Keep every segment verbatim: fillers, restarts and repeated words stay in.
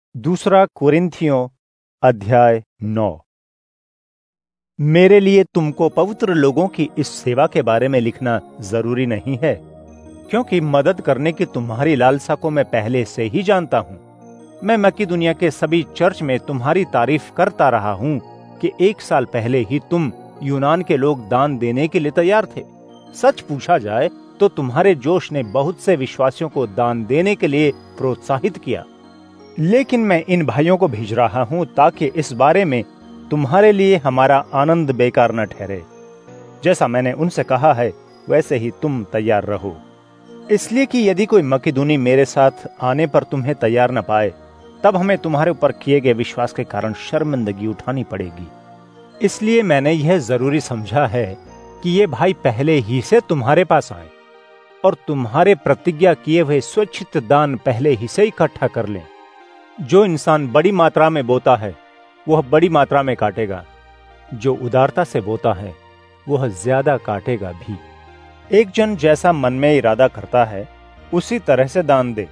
दूसरा कोरिन्थियों अध्याय नौ। मेरे लिए तुमको पवित्र लोगों की इस सेवा के बारे में लिखना जरूरी नहीं है, क्योंकि मदद करने की तुम्हारी लालसा को मैं पहले से ही जानता हूं। मैं मकीदुनिया के सभी चर्च में तुम्हारी तारीफ करता रहा हूं कि एक साल पहले ही तुम यूनान के लोग दान देने के लिए तैयार थे। सच पूछा जाए तो तुम्हारे जोश ने बहुत से विश्वासियों को दान देने के लिए प्रोत्साहित किया। लेकिन मैं इन भाइयों को भेज रहा हूं ताकि इस बारे में तुम्हारे लिए हमारा आनंद बेकार न ठहरे। जैसा मैंने उनसे कहा है वैसे ही तुम तैयार रहो, इसलिए कि यदि कोई मकीदुनी मेरे साथ आने पर तुम्हें तैयार न पाए, तब हमें तुम्हारे ऊपर किए गए विश्वास के कारण शर्मिंदगी उठानी पड़ेगी। इसलिए मैंने यह जरूरी समझा है कि ये भाई पहले ही से तुम्हारे पास आए और तुम्हारे प्रतिज्ञा किए हुए स्वच्छित दान पहले ही से इकट्ठा कर लें। जो इंसान बड़ी मात्रा में बोता है वह बड़ी मात्रा में काटेगा, जो उदारता से बोता है वह ज्यादा काटेगा भी। एक जन जैसा मन में इरादा करता है उसी तरह से दान दे,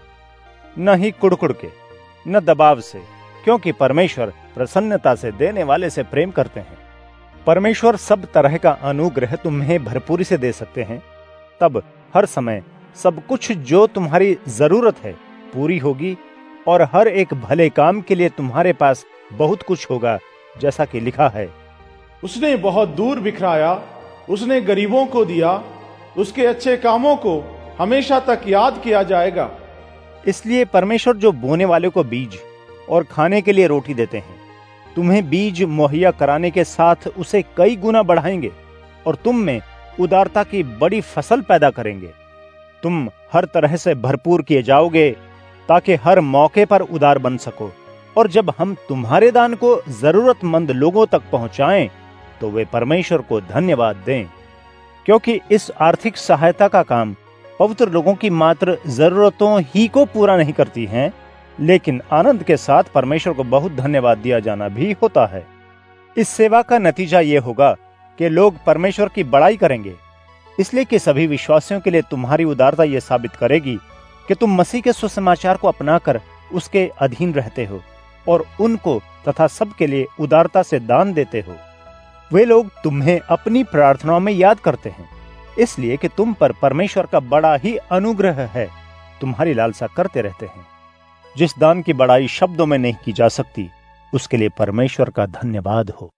न ही कुड़कुड़ के, न दबाव से, क्योंकि परमेश्वर प्रसन्नता से देने वाले से प्रेम करते हैं। परमेश्वर सब तरह का अनुग्रह तुम्हें भरपूरी से दे सकते हैं, तब हर समय सब कुछ जो तुम्हारी जरूरत है पूरी होगी और हर एक भले काम के लिए तुम्हारे पास बहुत कुछ होगा, जैसा कि लिखा है, उसने बहुत दूर बिखराया, उसने गरीबों को दिया, उसके अच्छे कामों को हमेशा तक याद किया जाएगा। इसलिए परमेश्वर जो बोने वाले को बीज और खाने के लिए रोटी देते हैं, तुम्हें बीज मुहैया कराने के साथ उसे कई गुना बढ़ाएंगे और तुम में उदारता की बड़ी फसल पैदा करेंगे। तुम हर तरह से भरपूर किए जाओगे ताकि हर मौके पर उदार बन सको, और जब हम तुम्हारे दान को जरूरतमंद लोगों तक पहुंचाएं तो वे परमेश्वर को धन्यवाद दें, क्योंकि इस आर्थिक सहायता का काम पवित्र लोगों की मात्र जरूरतों ही को पूरा नहीं करती है, लेकिन आनंद के साथ परमेश्वर को बहुत धन्यवाद दिया जाना भी होता है। इस सेवा का नतीजा ये होगा कि लोग परमेश्वर की बड़ाई करेंगे, इसलिए कि सभी विश्वासियों के लिए तुम्हारी उदारता ये साबित करेगी कि तुम मसीह के सुसमाचार को अपनाकर उसके अधीन रहते हो और उनको तथा सबके लिए उदारता से दान देते हो। वे लोग तुम्हें अपनी प्रार्थनाओं में याद करते हैं, इसलिए कि तुम पर परमेश्वर का बड़ा ही अनुग्रह है, तुम्हारी लालसा करते रहते हैं। जिस दान की बड़ाई शब्दों में नहीं की जा सकती, उसके लिए परमेश्वर का धन्यवाद हो।